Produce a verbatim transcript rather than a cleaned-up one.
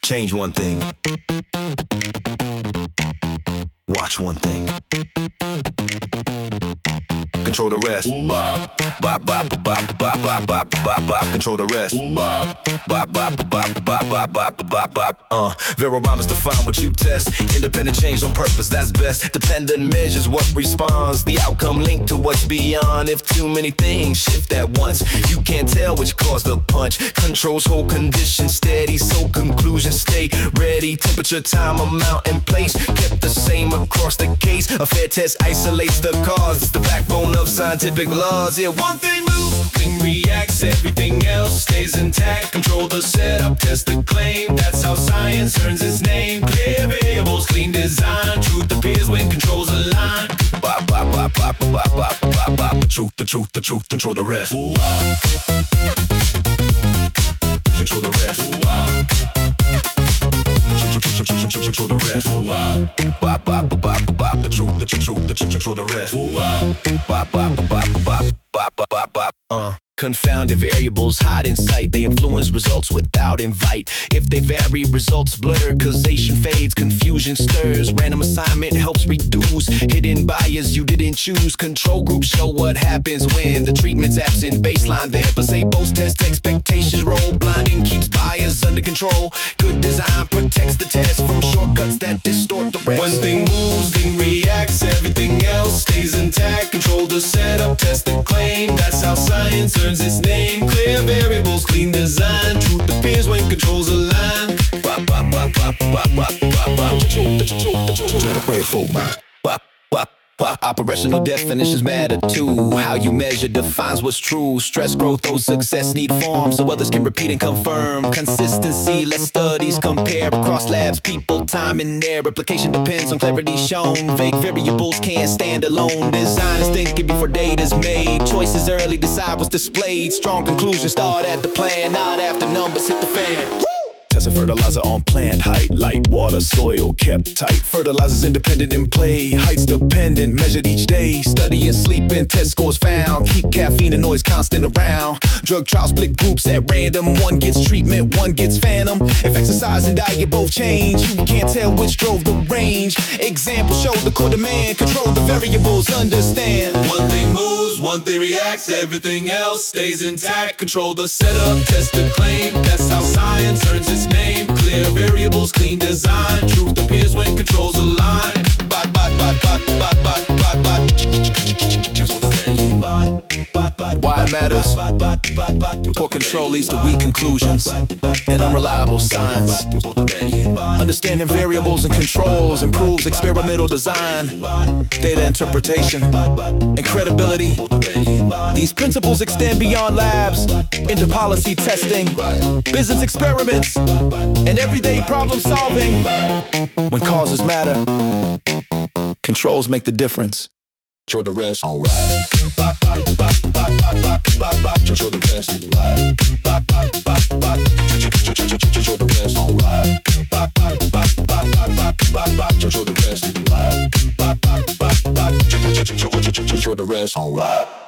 Change one thing. Watch one thing. Control the rest. Bop, bop, bop, bop, bop, bop, bop, bop, bop. Control the rest. Bop, bop, bop, bop, bop, bop, bop, bop, bop. Uh, Vero rhymes define what you test. Independent change on purpose, that's best. Dependent measures what responds. The outcome linked to what's beyond. If too many things shift at once, you can't tell which caused the punch. Controls whole condition steady, so conclusion stay ready. Temperature, time, amount, and place kept the same across the case. A fair test isolates the cause. It's the backbone of scientific laws. Yeah, one thing moves, thing reacts, everything else stays intact. Control the setup, test the claim. That's how science earns its name. Clear variables, clean design. Truth appears when controls align. Bop, bop, bop, bop, bop, bop, bop, bop. The truth, the truth, the truth, control the rest. Ooh, ah. Control the rest. Ooh, ah. Control the rest. Ooh, ah. Bop, bop, bop, bop. The truth, the truth, the truth, control the rest. Ooh, ah. Bop, bop, bop, bop, bop, bop, bop, bop. Uh. Confounded variables hide in sight. They influence results without invite. If they vary, results blur. Causation fades, confusion stirs. Random assignment helps reduce hidden bias you didn't choose. Control groups show what happens when the treatment's absent. Baseline there, placebos test expectations. Roll blinding keeps bias under control. Good design protects the test from shortcuts that distort the rest. One thing moves, thing reacts, everything else stays intact. Control the setup, test the claim. That's how science earns its name. Clear variables, clean design. Truth appears when controls align. Bop, bop, bop, bop, bop, bop, bop, bop. The truth, the truth, the truth, the pray for my bop, bop, bop. Operational definitions matter too. How you measure defines what's true. Stress, growth, or success need form so others can repeat and confirm. Consistency, let studies compare across labs, people, time, and their replication depends on clarity shown. Vague variables can't stand alone. Design is thinking before data's made. Choices early, decide what's displayed. Strong conclusions start at the plan, not after numbers hit the fan. Testing fertilizer on plant height, light, water, soil kept tight. Fertilizers independent in play, heights dependent, measured each day. Studying, sleeping, test scores found. Keep caffeine and noise constant around. Drug trials split groups at random. One gets treatment, one gets phantom. If exercise and diet both change, you can't tell which drove the range. Example show the core demand. Control the variables, understand. One thing moves, one thing reacts, everything else stays intact. Control the setup, test the claim. That's how science earns its name. Clear variables, clean design. Truth appears when controls align. Bot, bot, bot, bot, bot, bot, bot, bot. Why it matters? Poor control leads to weak conclusions and unreliable science. Understanding variables and controls improves experimental design, data interpretation, and credibility. These principles extend beyond labs into policy testing, business experiments, and everyday problem solving. When causes matter, controls make the difference. Control the rest, alright. Control the rest, alright. Control the rest, alright. Control the rest, alright. Control the rest, alright.